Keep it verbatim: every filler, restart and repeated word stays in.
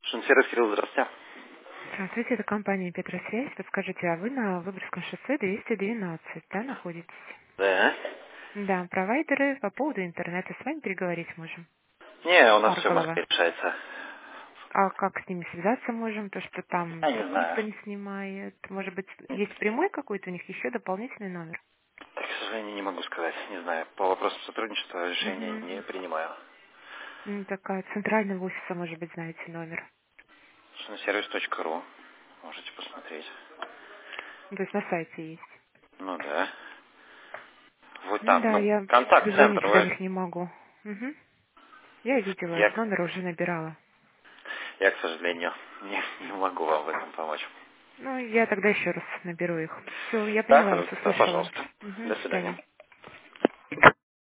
Шинсервис Кирилл, здравствуйте. Здравствуйте, это компания Петросвязь. Подскажите, а вы на Выборгском шоссе двести двенадцать, да, находитесь? Да. Да, провайдеры по поводу интернета. С вами переговорить можем. Не, у нас все в Марколова. Москве решается. А как с ними связаться можем? То, что там Я не трубку никто знаю. не снимает. Может быть, есть прямой какой-то у них, еще дополнительный номер? Так, к сожалению, не могу сказать. Не знаю. По вопросу сотрудничества решения Угу. не принимаю. Такая центрального офиса, может быть, знаете номер. Шинсервис точка ру. Можете посмотреть. Ну, то есть на сайте есть. Ну да. Вот Ну там, да, ну, я контакт-центр. дозвониться до Вы... них не могу. Угу. Я видела, этот Я, номер уже набирала. я, к сожалению, не, не могу вам в этом помочь. Ну, я тогда еще раз наберу их. Все, я Да, поняла вас, хорошо. Да, услышала. пожалуйста. Угу, До до свидания. свидания.